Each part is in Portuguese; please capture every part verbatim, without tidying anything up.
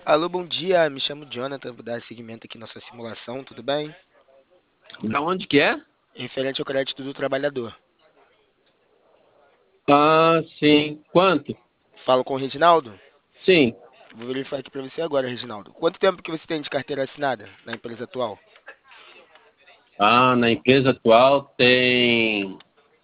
Alô, bom dia. Me chamo Jonathan, vou dar seguimento aqui na sua simulação, tudo bem? Da onde que é? Referente ao crédito do trabalhador. Ah, sim. Quanto? Falo com o Reginaldo? Sim. Vou verificar aqui para você agora, Reginaldo. Quanto tempo que você tem de carteira assinada na empresa atual? Ah, na empresa atual tem.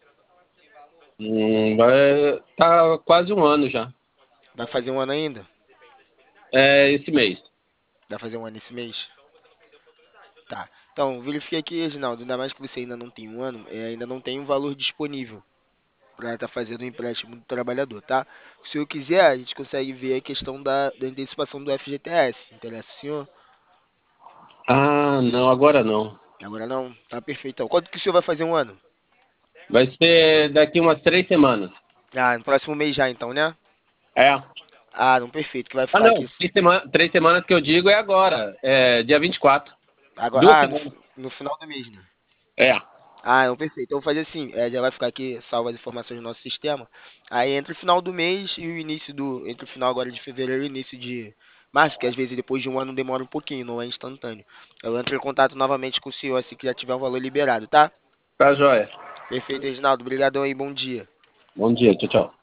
Hum, vai... Tá quase um ano já. Vai fazer um ano ainda? É esse mês. Vai fazer um ano esse mês? Tá. Então, verifiquei aqui, Reginaldo, ainda mais que você ainda não tem um ano, é, ainda não tem um valor disponível para estar fazendo o empréstimo do trabalhador, tá? Se o senhor quiser, a gente consegue ver a questão da, da antecipação do F G T S. Interessa o senhor? Ah, não, agora não. Agora não? Tá perfeito. Então, quanto que o senhor vai fazer um ano? Vai ser daqui umas três semanas. Ah, no próximo mês já, então, né? É. Ah, não, perfeito, que vai Ah, ficar aqui não. Três, sema... três semanas que eu digo é agora. É dia vinte e quatro. agora. Duas Ah, no, semanas. fi- no final do mês, né? É. Ah, não, perfeito. Então, vou fazer assim, é, já vai ficar aqui salvo as informações do nosso sistema. Aí, entre o final do mês e o início do. Entre o final agora de fevereiro e o início de março, que às vezes depois de um ano demora um pouquinho, não é instantâneo. Eu entro em contato novamente com o senhor assim que já tiver um valor liberado, tá? Tá joia. Perfeito, Reginaldo. Obrigadão aí, bom dia. Bom dia. Tchau, tchau.